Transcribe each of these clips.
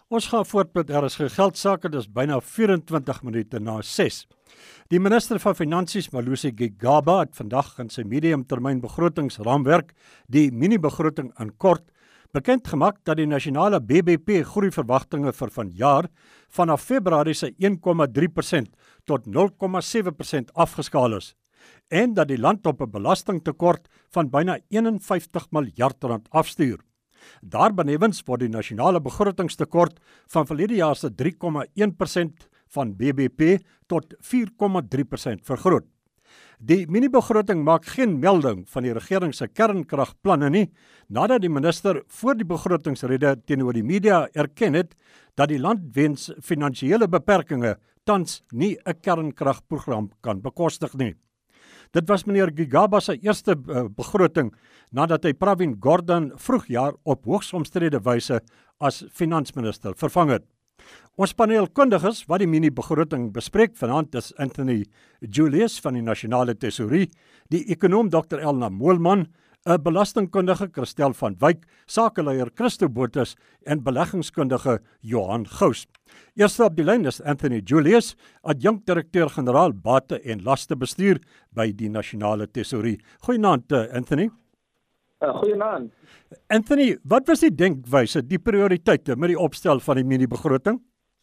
Ons gaan voort met RSG Geldsaake, dis byna 24 minute na 6. Die minister van Finansies, Malusi Gigaba, het vandag in sy mediumtermyn begrotingsraamwerk, die mini-begroting in kort, bekend gemaak dat die nasionale BBP groeiverwagtinge vir vanjaar vanaf Februarie se 1,3% tot 0,7% afgeskaal is en dat die land op 'n belastingtekort van byna 51 miljard rand afstuur. Daarbenewens word die nasionale begrotingstekort van verlede jaar se 3,1% van BBP tot 4,3% vergroot. Die mini-begroting maak geen melding van die regering se kernkragplanne nie, nadat die minister voor die begrotingsrede teenoor die media erken het dat die land weens finansiële beperkings tans nie 'n kernkragprogram kan bekostig nie. Dit was meneer Gigaba se eerste begroting nadat hy Pravin Gordhan vroegjaar op hoogs omstrede wyse as finansminister vervang het. Ons paneelkundiges wat die mini-begroting bespreek vanaand is Anthony Julius van die Nasionale Tesourie, die ekonoom Dr. Elna Moelman, 'n belastingkundige Christel van Wyk, sakeleier Christo Botus en beleggingskundige Johan Gous. Eerste op die lyn is Anthony Julius, adjunkt-direkteur-generaal Bate en Lastebestuur by die Nasionale Tesourie. Goeienaand Anthony. Goeienaand. Anthony, wat was die denkwyse, die prioriteite met die opstel van die mini-begroting?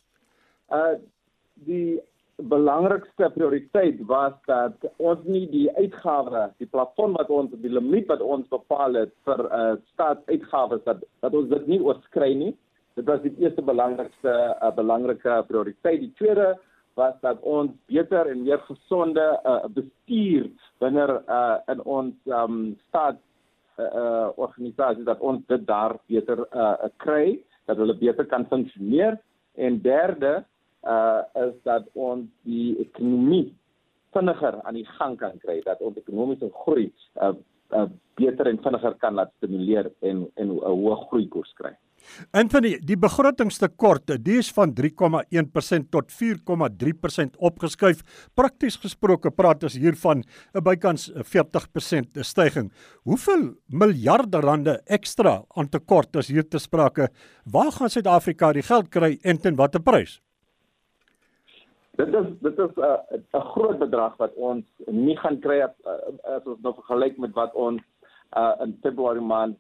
Die belangrikste prioriteit was dat ons nie die uitgawe, die plafon wat ons, die limiet wat ons bepaal het vir staatsuitgawes, dat ons dit nie oorskry nie. Dit was die eerste belangrike prioriteit. Die tweede was dat ons beter en meer gesonde bestuur binne in ons staatsorganisasie, dat ons dit daar beter kry, dat hulle beter kan funksioneer. En derde is dat ons die ekonomie vinniger aan die gang kan kry, dat ons ekonomiese groei beter en vinniger kan laat stimuleer en 'n hoë groeikoers kry. Anthony, die begrotingstekort, die is van 3,1% tot 4,3% opgeskuif. Prakties gesproke praat ons hier van 'n bykans 40% styging. Hoeveel miljarde rande ekstra aan tekort is hier te sprake? Waar gaan Suid-Afrika die geld kry en ten watter prys? Dit is 'n groot bedrag wat ons nie gaan kry as ons nou vergelyk met wat ons in Februarie maand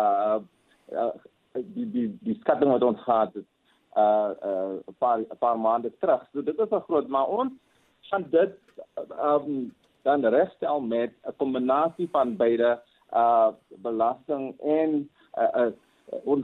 die skatting wat ons gehad het 'n paar maande terug. So dit is 'n groot, maar ons gaan dit dan regstel met 'n kombinasie van beide belasting en ons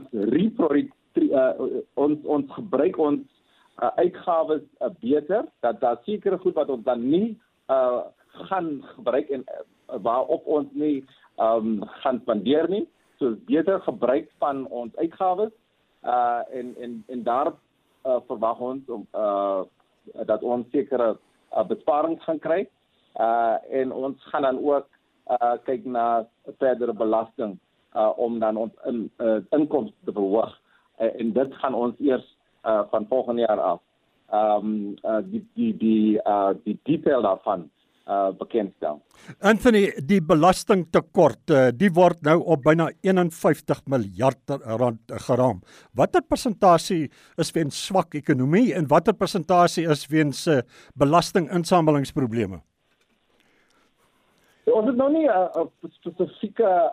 gebruik ons uitgawes beter, dat daar sekere goed wat ons dan nie gaan gebruik en waarop ons nie gaan spandeer nie. So beter gebruik van ons uitgawes en daar verwag ons dat ons sekere besparings gaan kry en ons gaan dan ook kyk na verdere belasting om dan ons inkomste te verhoog en dit gaan ons eers van volgende jaar af die detail daarvan bekendstel. Anthony, die belastingtekort, die word nou op byna 51 miljard rand geraam. Watter persentasie is weens swak ekonomie en watter persentasie is weens belastinginsamelingsprobleme? Ons het nou nie 'n spesifieke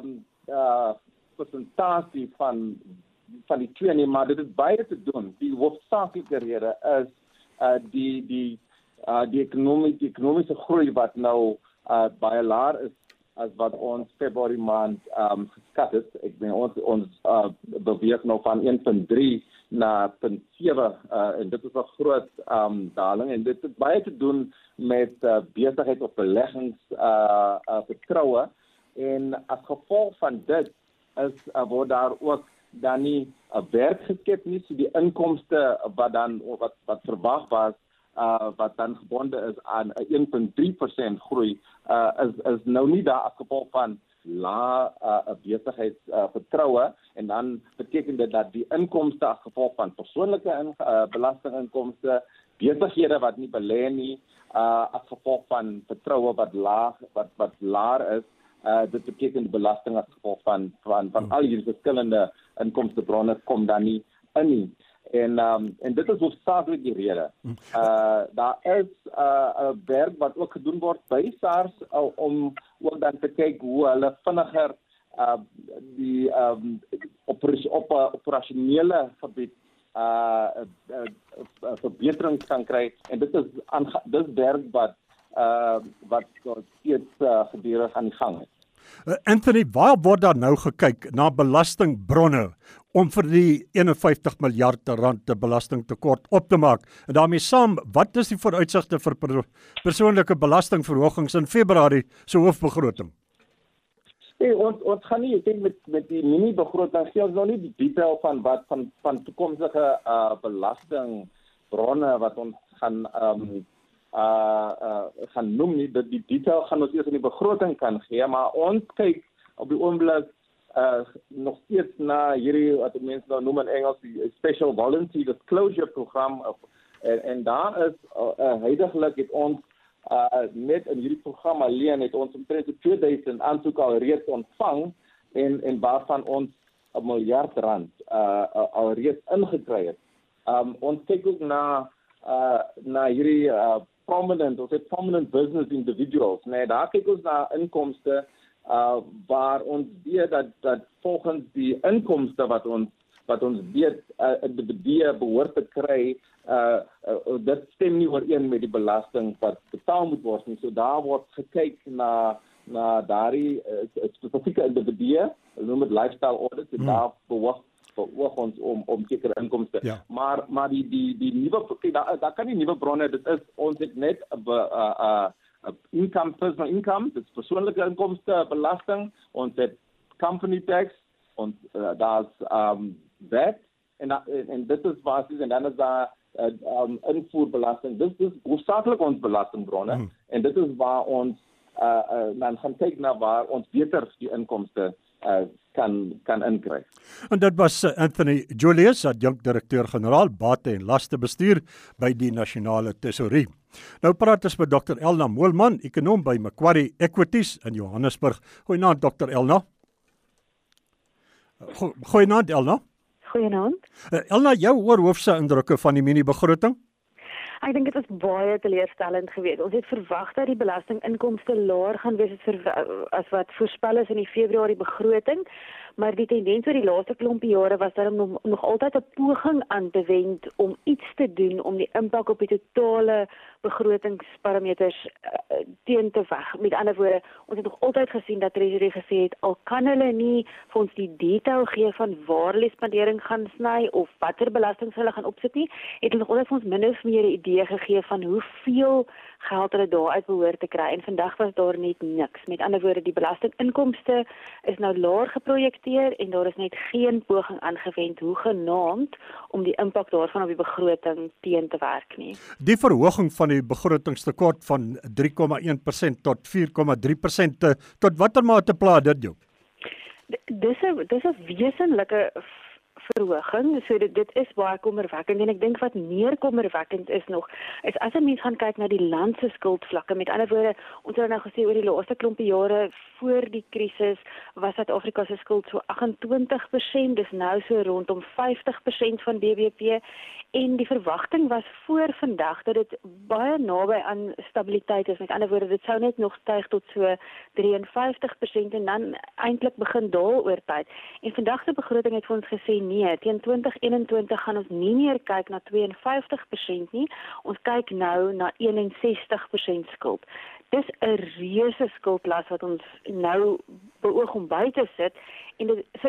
persentasie van die twee nie, maar dit het baie te doen. Die hoofsaaklike rede is die ekonomiese groei wat nou baie laer is as wat ons Februarie maand geskat het. Ek meen ons beweeg nou van 1,3 na 0,7 en dit is 'n groot daling en dit het baie te doen met besigheid of beleggingsvertroue en as gevolg van dit word daar ook dan nie 'n werk geskep nie, so die inkomste wat verwag was wat dan gebonde is aan 'n 1,3% groei is nou nie daar as gevolg van lae besigheidsvertroue en dan beteken dit dat die inkomste as gevolg van persoonlike belastinginkomste, besighede wat nie belê nie, as gevolg van vertroue wat laag is, dit beteken die belasting as gevolg van al hierdie verskillende inkomstebronne kom dan nie in nie. En dit is hoofsaaklik die rede. Daar is werk wat ook gedoen word by SARS om ook dan te kyk hoe hulle vinniger die operasionele gebied verbeterings kan kry, en dit is werk wat steeds gedurig aan die gang is. Anthony, waar word daar nou gekyk na belastingbronne om vir die 51 miljard rand belastingtekort op te maak? En daarmee saam, wat is die vooruitsigte vir persoonlike belastingverhogings in Februarie se hoofbegroting? Nee, ons gaan nie, ek dink met die mini-begroting gee ons nog nie die detail van toekomstige belastingbronne wat ons gaan noem nie. Die detail gaan ons eers in die begroting kan gee, maar ons kyk op die oomblik nog steeds na hierdie wat mense nou noem in Engels die Special Voluntary Disclosure program, en daar is huidiglik het ons net in hierdie program alleen het ons omtrent 2000 aansoeke alreeds ontvang, en waarvan ons R1 miljard alreeds ingekry het. Ons kyk ook na hierdie prominent business individuals. Nee, daar kyk ons na inkomste waar ons weet dat volgens die inkomste wat ons weet individue behoort te kry, dit stem nie ooreen met die belasting wat betaal moet word nie. So daar word gekyk na daardie spesifieke individue, noem dit lifestyle audits, en daar behoort ons om sekere inkomste. Ja. Maar die nuwe, daar kan nie nuwe bronne, dit is, ons het net personal income, dit is persoonlike inkomste belasting, ons het company tax, ons daar's VAT, en dit is basis, en dan is daar invoerbelasting. Dit is hoofsaaklik ons belastingbronne, en dit is waar ons dan gaan kyk na waar ons beter die inkomste kan inkry. En dit was Anthony Julius, adjunkt-direkteur-generaal Bate en Lastebestuur by die Nasionale Tesourie. Nou praat ons met Dr. Elna Moelman, ekonom by Macquarie Equities in Johannesburg. Goeienaand, Dr. Elna. Goeienaand, Elna. Goeienaand. Elna, jou oorhoofse indrukke van die mini-begroting? Ek dink dit was baie teleurstellend geweest. Ons het verwag dat die belastinginkomste laer gaan wees as wat voorspel is in die Februarie begroting, maar die tendens oor die laaste klompie jare was dat nog altyd 'n poging aan te wend om iets te doen om die impak op die totale begrotingsparameters teen te weg. Met ander woorde, ons het nog altyd gesien dat Treasury gesê het, al kan hulle nie vir ons die detail gee van waar hulle spandering gaan sny of watter belastings hulle gaan opsit nie, het hulle nog altyd vir ons min of meer 'n idee gegee van hoeveel geld hulle daaruit behoort te kry. En vandag was daar net niks. Met ander woorde, die belastinginkomste is nou laer geprojekteer en daar is net geen poging aangewend hoegenaamd om die impak daarvan op die begroting teen te werk nie. Die verhoging van die begrotingstekort van 3,1% tot 4,3%, tot watter mate pla dit jou? Dis 'n wesenlike verhoging, so dit is baie kommerwekkend, en ek dink wat meer kommerwekkend is nog, is as 'n mens gaan kyk na die land se skuldvlakke. Met ander woorde, ons het nou gesê oor die laaste klompie jare voor die krisis was Suid-Afrika se skuld so 28%, dis nou so rondom 50% van BBP, en die verwagting was voor vandag dat dit baie naby aan stabiliteit is. Met ander woorde, dit sou net nog styg tot so 53% en dan eintlik begin daal oor tyd. En vandag se begroting het vir ons gesê nee, teen 2021 gaan ons nie meer kyk na 52% nie, ons kyk nou na 61% skuld. Dis 'n reuse skuldlas wat ons nou beoog om by te sit, en dit sit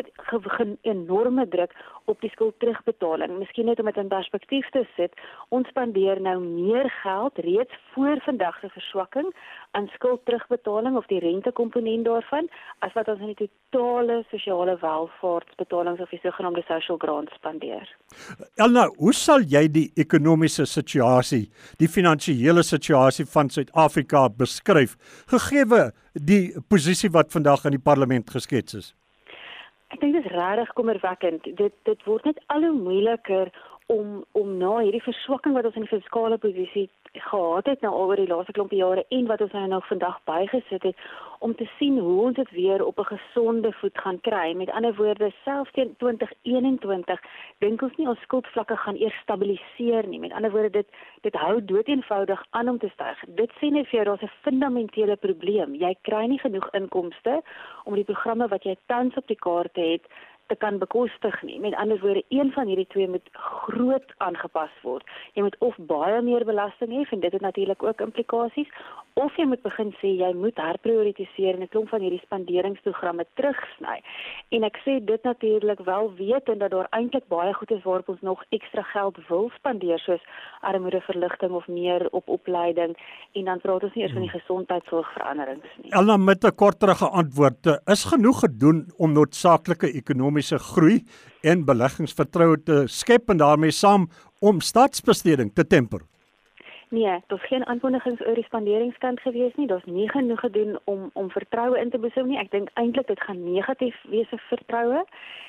enorme druk op die skuldterugbetaling. Miskien net om dit in perspektief te sit, ons spandeer nou meer geld reeds voor vandag se verswakking aan skuldterugbetaling of die rentekomponent daarvan, as wat ons in die totale sosiale welvaartsbetalings of die sogenaamde social grants spandeer. Elna, hoe sal jy die ekonomiese situasie, die finansiële situasie van Suid-Afrika beskryf, gegee die posisie wat vandag in die parlement geskets is? Ek dink dit is regtig kommerwekkend. Dit word net al hoe moeiliker om na hierdie verswakking wat ons in die fiskale posisie gehad het nou al oor die laaste klompie jare en wat ons nou vandag bygesit het, om te sien hoe ons dit weer op 'n gesonde voet gaan kry. Met ander woorde, selfs teen 2021 dink ons nie ons skuldvlakke gaan eers stabiliseer nie. Met ander woorde, dit hou doeteenvoudig aan om te styg. Dit sê net vir jou daar's 'n fundamentele probleem. Jy kry nie genoeg inkomste om die programme wat jy tans op die kaarte het te kan bekostig nie. Met ander woorde, een van hierdie twee moet groot aangepas word. Jy moet of baie meer belasting hê, en dit het natuurlik ook implikasies, of jy moet begin sê jy moet herprioritiseer en 'n klomp van hierdie spanderingsprogramme terugsny. En ek sê dit natuurlik wel wetend dat daar eintlik baie goed is waarop ons nog ekstra geld wil spandeer, soos armoedeverligting of meer op opleiding, en dan praat ons nie eers van die gesondheidsorgveranderings nie. Elna, met 'n korterige antwoord, is genoeg gedoen om noodsaaklike ekonomiese groei en beleggingsvertroue te skep en daarmee saam om staatsbesteding te temper? Nee, daar's geen aankondigings oor die spanderingskant gewees nie. Daar's nie genoeg gedoen om vertroue in te boesem nie. Ek dink eintlik dit gaan negatief wees vir vertroue.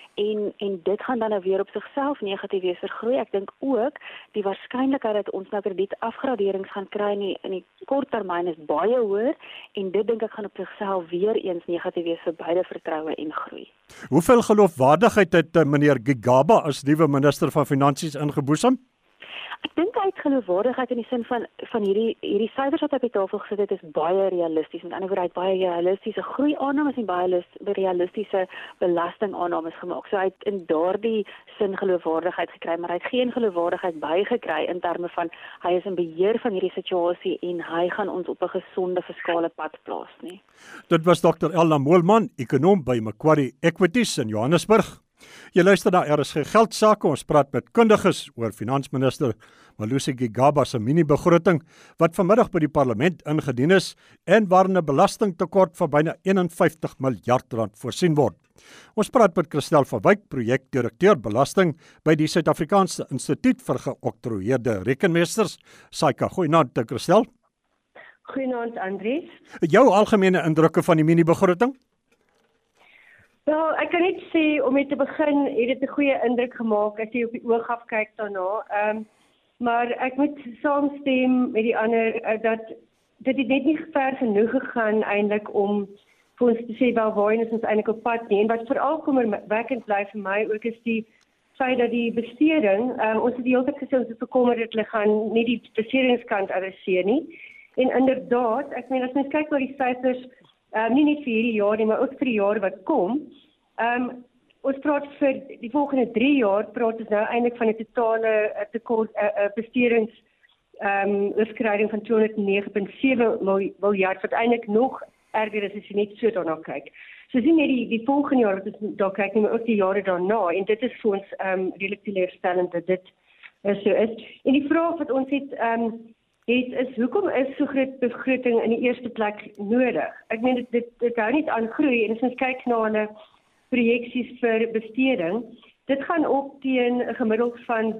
En dit gaan dan nou weer op sigself negatief wees vir groei. Ek dink ook die waarskynlikheid dat ons nou kredietafgraderings gaan kry in die kort termyn is baie hoër, en dit dink ek gaan op sigself weer eens negatief wees vir beide vertroue en groei. Hoeveel geloofwaardigheid het meneer Gigaba as nuwe minister van Finansies ingeboesem? Ek dink hy het geloofwaardigheid in die sin van hierdie syfers wat op die tafel gesit het, is baie realisties. Met ander woorde, hy het baie realistiese groeiaannames en baie realistiese belastingaannames gemaak. So hy het in daardie sin geloofwaardigheid gekry, maar hy het geen geloofwaardigheid bygekry in terme van hy is in beheer van hierdie situasie en hy gaan ons op 'n gesonde fiskale pad plaas nie. Dit was Dr. Elna Moelman, ekonom by Macquarie Equities in Johannesburg. Jy luister na RSG Geldsaake. Ons praat met kundiges oor Finansminister Malusi Gigaba se mini-begroting wat vanmiddag by die parlement ingedien is en waarin 'n belastingtekort van byna 51 miljard rand voorsien word. Ons praat met Christel van Wyk, projekdirekteur belasting by die Suid-Afrikaanse Instituut vir Geoktroeëerde Rekenmeesters. SAICA, goeienaand Christel. Goeienaand Andries. Jou algemene indrukke van die mini-begroting? Wel, ek kan net sê, om mee te begin, het dit 'n goeie indruk gemaak as jy op die oog af kyk daarna. Maar ek moet saamstem met die ander dat dit het net nie ver genoeg gegaan eintlik om vir ons te sê wel waarheen is ons eintlik op pad nie. En wat veral kommerwekkend bly vir my ook is die feit dat die besteding, ons het die hele tyd gesê ons is bekommerd dat hulle gaan nie die besteringskant adresseer nie. En inderdaad, ek meen as mens kyk na die syfers, nie net vir hierdie jaar nie, maar ook vir die jaar wat kom. Ons praat vir die volgende 3 jaar, praat ons nou eintlik van 'n totale tekort besterings oorskriding van 209,7 miljard, wat eintlik nog erger is as jy net so daarna kyk. So sien jy die volgende jaar wat ons daar kyk, maar ook die jare daarna, en dit is vir ons redelik teleurstellend dat dit so is. En die vraag wat ons het is hoekom is so groot begroting in die eerste plek nodig? Ek meen dit hou nie aan groei, en as ons kyk na hulle projeksies vir besteding, dit gaan op teen 'n gemiddeld van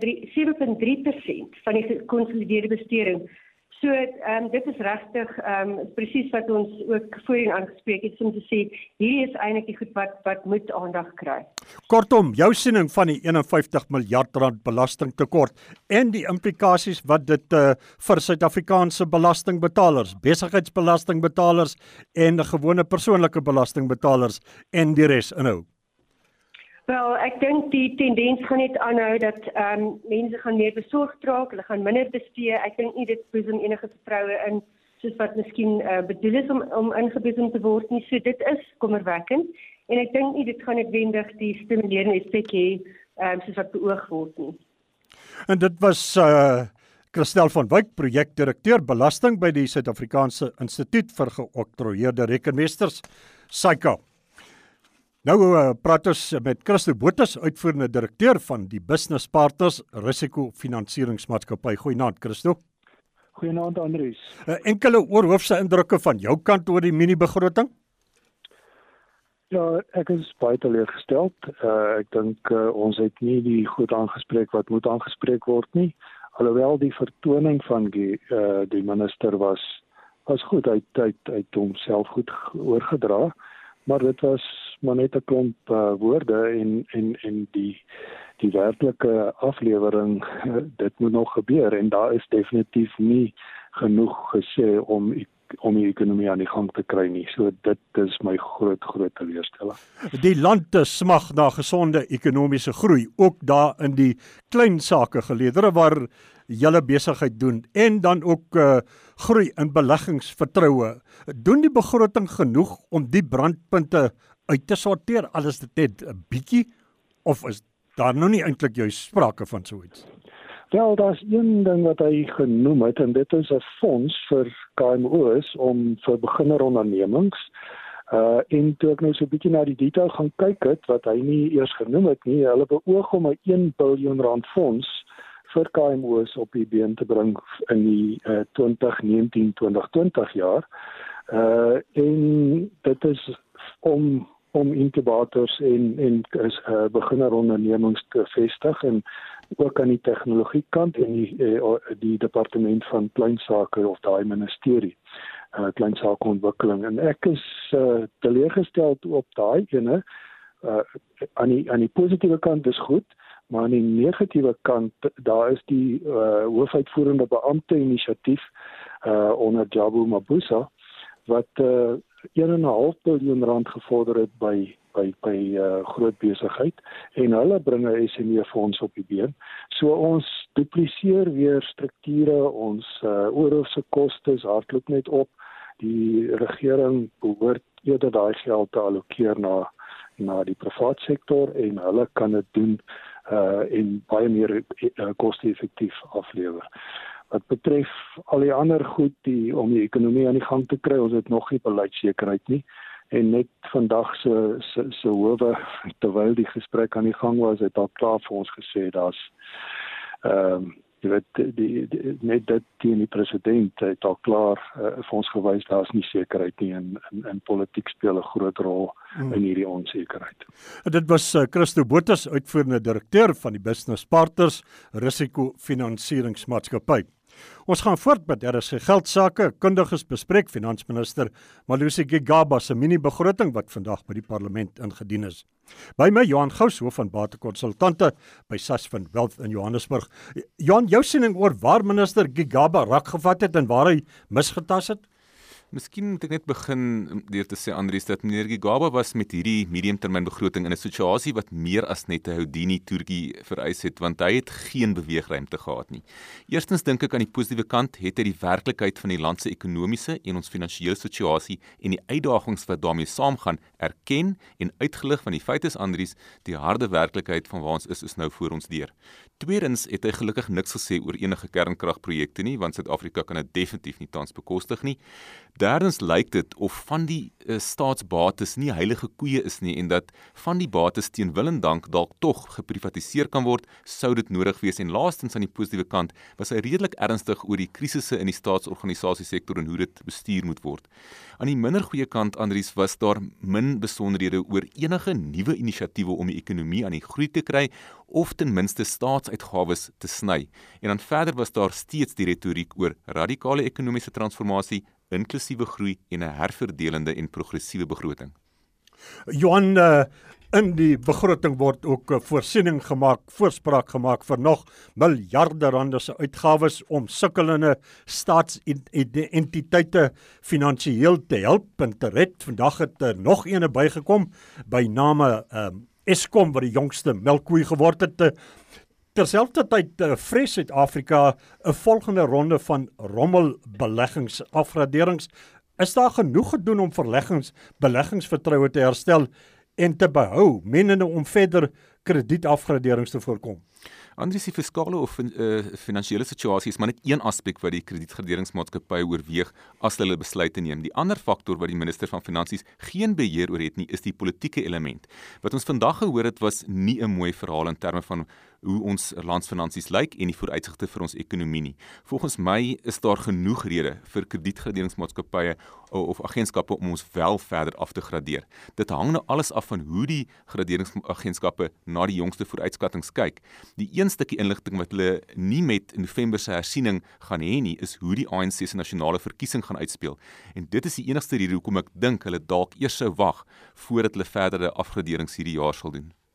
7,3% van die gekonsolideerde besteding. So dit is regtig presies wat ons ook voorheen aangespreek het, om te sê hierdie is eintlik die goed wat moet aandag kry. Kortom, jou siening van die 51 miljard rand belastingtekort en die implikasies wat dit vir Suid-Afrikaanse belastingbetalers, besigheidsbelastingbetalers en gewone persoonlike belastingbetalers en die res inhou. Wel, ek dink die tendens gaan net aanhou dat mense gaan meer besorgd raak, hulle gaan minder bestee. Ek dink nie dit boesem enige vertroue in, soos wat miskien bedoel is om ingeboesem te word nie. So dit is kommerwekkend, en ek dink nie dit gaan noodwendig die stimulerende effek hê soos wat beoog word nie. En dit was Christel van Wyk, projekdirekteur belasting by die Suid-Afrikaanse Instituut vir Geoktroeëerde Rekenmeesters, SAICA. Nou praat ons met Christo Botha, uitvoerende direkteur van die Business Partners Risikofinansieringsmaatskappy. Goeienaand Christo. Goeienaand Andries. Enkele oorhoofse indrukke van jou kant oor die mini-begroting? Ja, ek is baie teleurgesteld. Ek dink ons het nie die goed aangespreek wat moet aangespreek word nie. Alhoewel die vertoning van die minister was goed, hy het homself goed oorgedra, maar dit was maar net 'n klomp woorde en die werklike aflewering, dit moet nog gebeur en daar is definitief nie genoeg gesê om die ekonomie aan die gang te kry nie. So dit is my groot teleurstelling. Die land smag na gesonde ekonomiese groei, ook daar in die klein sake geleedere waar julle besigheid doen en dan ook groei in beleggingsvertroue. Doen die begroting genoeg om die brandpunte uit te sorteer? Al is dit net 'n bietjie of is daar nou nie eintlik juist sprake van so iets? Wel, daar's een ding wat hy genoem het en dit is 'n fonds vir KMO's vir beginnerondernemings. En toe ek nou so 'n bietjie na die detail gaan kyk het, wat hy nie eers genoem het nie, hulle beoog om 'n 1 biljoen rand fonds vir KMO's op die been te bring in die 2019-2020 jaar. En dit is om inkubators en beginnerondernemings te vestig en ook aan die tegnologiekant en die departement van kleinsake of daai ministerie, kleinsakeontwikkeling. En ek is teleurgestel op daai ene. Aan die positiewe kant is goed, maar aan die negatiewe kant, daar is die hoofuitvoerende beampte inisiatief onder Jabu Mabuza, wat 1,5 biljoen rand gevorder het by groot besigheid en hulle bring 'n SME fonds op die been. So ons dupliseer weer strukture, ons oorhoofse kostes hardloop net op. Die regering behoort eerder daai geld te allokeer na die privaat sektor en hulle kan dit doen en baie meer koste-effektief aflewer. Wat betref al die ander goed om die ekonomie aan die gang te kry, ons het nog nie beleidssekerheid nie. En net vandag se howe, terwyl die gesprek aan die gang was, het al klaar vir ons gesê, daar's jy weet, net dit teen die president het al klaar vir ons gewys, daar's nie sekerheid nie en politiek speel 'n groot rol in hierdie onsekerheid. Dit was Christo Botha, uitvoerende direkteur van die Business Partners Risikofinansieringsmaatskappy. Ons gaan voort met RSG Geldsaake. Kundiges bespreek Finansminister Malusi Gigaba se mini-begroting wat vandag by die parlement ingedien is. By my Johan Gous, hoof van batekonsultante by Sasfin Wealth in Johannesburg. Johan, jou siening oor waar minister Gigaba raak gevat het en waar hy misgetas het? Miskien moet ek net begin deur te sê, Andries, dat meneer Gigaba was met hierdie mediumtermynbegroting in 'n situasie wat meer as net 'n Houdini-toertjie vereis het, want hy het geen beweegruimte gehad nie. Eerstens dink ek aan die positiewe kant het hy die werklikheid van die land se ekonomiese en ons finansiële situasie en die uitdagings wat daarmee saamgaan erken en uitgelig van die feit is, Andries, die harde werklikheid van waar ons is nou voor ons deur. Tweedens het hy gelukkig niks gesê oor enige kernkragprojekte nie, want Suid-Afrika kan dit definitief nie tans bekostig nie. Derdens lyk dit of van die staatsbates nie heilige koeie is nie en dat van die bates teen wil en dank dalk tog geprivatiseer kan word, sou dit nodig wees. En laastens aan die positiewe kant was hy redelik ernstig oor die krisisse in die staatsorganisasiesektor en hoe dit bestuur moet word. Aan die minder goeie kant, Andries, was daar min besonderhede oor enige nuwe inisiatiewe om die ekonomie aan die groei te kry of ten minste staatsuitgawes te sny. En dan verder was daar steeds die retoriek oor radikale ekonomiese transformasie, inklusiewe groei en 'n herverdelende en progressiewe begroting. Johan, in die begroting word ook voorsiening gemaak, voorspraak gemaak vir nog miljarde rande se uitgawes om sukkelende staatsentiteite finansiëel te help en te red. Vandag het nog eene bygekom by name Eskom wat die jongste melkkoei geword het. Terselfdertyd vrees Suid-Afrika 'n volgende ronde van rommelbeleggingsafgraderings. Is daar genoeg gedoen om beleggingsvertroue te herstel en te behou, menende om verder kredietafgraderings te voorkom? Andries, die fiskale of finansiële situasie is maar net een aspek wat die kredietgraderingsmaatskappye oorweeg as hulle besluite neem. Die ander faktor wat die minister van Finansies geen beheer oor het nie, is die politieke element. Wat ons vandag gehoor het, was nie 'n mooi verhaal in terme van hoe ons landsfinansies lyk en die vooruitsigte vir ons ekonomie nie. Volgens my is daar genoeg rede vir kredietgraderingsmaatskappye of agentskappe om ons wel verder af te gradeer. Dit hang nou alles af van hoe die graderingsagentskappe na die jongste vooruitskattings kyk. Die een stukkie inligting wat hulle nie met November se hersiening gaan hê nie, is hoe die ANC se nasionale verkiesing gaan uitspeel. En dit is die enigste rede hoekom ek dink hulle dalk eers sou wag voordat hulle verdere afgraderings hierdie jaar sal doen.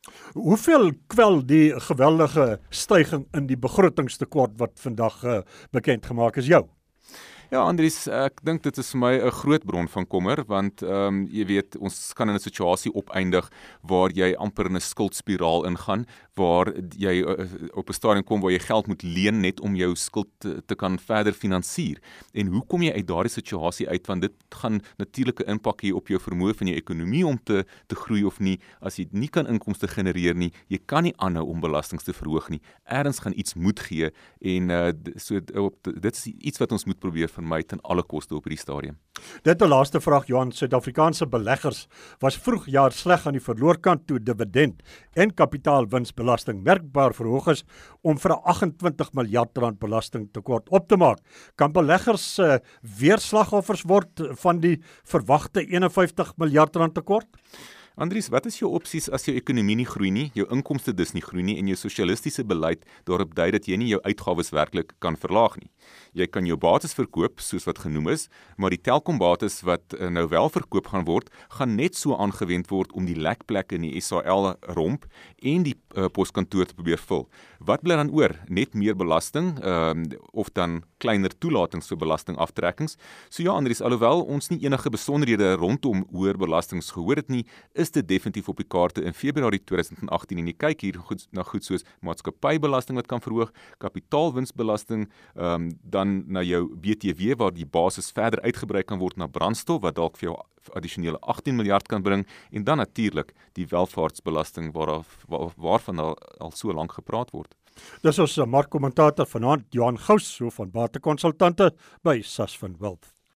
Hoeveel kwel die geweldige stygings in die begrotingstekort wat vandag bekend gemaak is jou? Ja, Andries, ek dink dit is vir my 'n groot bron van kommer, want jy weet, ons kan in 'n situasie opeindig waar jy amper in 'n skuldspiraal ingaan, waar jy op 'n stadium kom waar jy geld moet leen net om jou skuld te kan verder finansier. En hoe kom jy uit daardie situasie uit, want dit gaan natuurlike impak hê op jou vermoë van jou ekonomie om te groei of nie. As jy nie kan inkomste genereer nie, jy kan nie aanhou om belastings te verhoog nie. Ergens gaan iets moet gee en dit is iets wat ons moet probeer vermy ten alle koste op hierdie stadium. Dit 'n laaste vraag, Johan. Suid-Afrikaanse beleggers was vroeg jaar sleg aan die verloorkant toe dividend en kapitaalwinsbelasting merkbaar verhoog is om vir 'n 28 miljard rand belastingtekort op te maak. Kan beleggers weer slagoffers word van die verwagte 51 miljard rand tekort? Andries, wat is jou opsies as jou ekonomie nie groei nie, jou inkomste dus nie groei nie en jou sosialistiese beleid daarop dui dat jy nie jou uitgawes werklik kan verlaag nie? Jy kan jou bates verkoop, soos wat genoem is, maar die Telkom-bates wat nou wel verkoop gaan word, gaan net so aangewend word om die lekplekke in die SAL romp en die poskantoor te probeer vul. Wat bly dan oor? Net meer belasting of dan kleiner toelatings vir belastingaftrekkings? So ja, Andries, alhoewel ons nie enige besonderhede rondom hoër belastings gehoor het nie, is dit definitief op die kaarte in Februarie 2018 en jy kyk hier na goed soos maatskappybelasting wat kan verhoog, kapitaalwinsbelasting, dan na jou BTW waar die basis verder uitgebrei kan word na brandstof wat dalk vir jou addisionele 18 miljard kan bring en dan natuurlik die welvaartsbelasting waarvan al so lank gepraat word. Dis ons markkommentator vanaand, Johan Gous, hoof van batekonsultante by Sasfin Wealth.